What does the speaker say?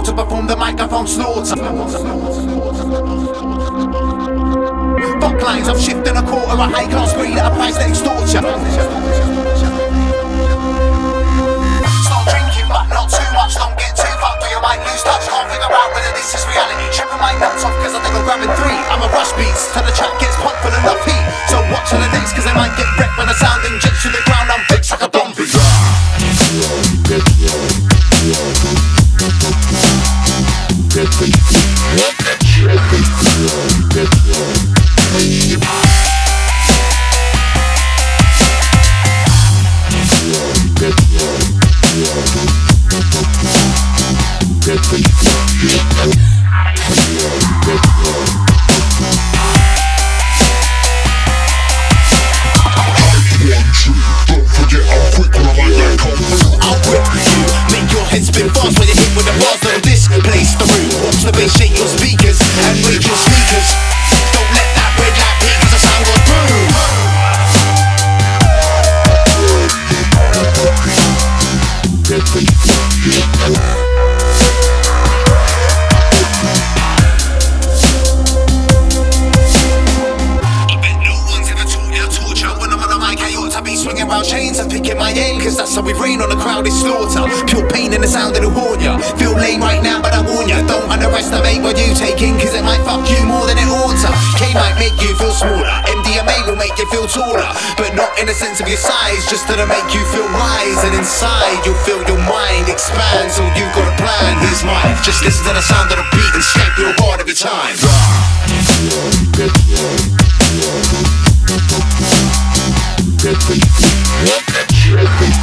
to perform the microphone slaughter. Fuck lines, I'm shifting a quarter, a high class breed at a price that extorts ya. Start drinking but not too much, don't get too fucked or you might lose touch. Can't figure out whether this is reality. Tripping my nuts off cause I think I'm grabbing three. I'm a rush beats till the track gets pumped full of enough heat. So watch for the days cause they might get wrecked when the sound injects to the ground. I'm fixed like a zombie. Spin fast when you hit with the bars, though this place the room. Watch the bass shake your speakers and raise your sneakers. Don't let that red light peak cause the sound goes boom. I bet no one's ever taught you to torture. When I'm on a mic I ought to be swinging round chains and picking my aim, cause that's how we rain on a crowded slaughter. Pure pain in the sound that'll warn ya. Feel lame right now but I warn ya, don't underestimate what you take in cause it might fuck you more than it ought to. K might make you feel smaller, MDMA will make you feel taller, but not in the sense of your size, just to make you feel wise. And inside you'll feel your mind expand, so you got a plan. Here's mine, just listen to the sound of the beat and skank real hard every time. Get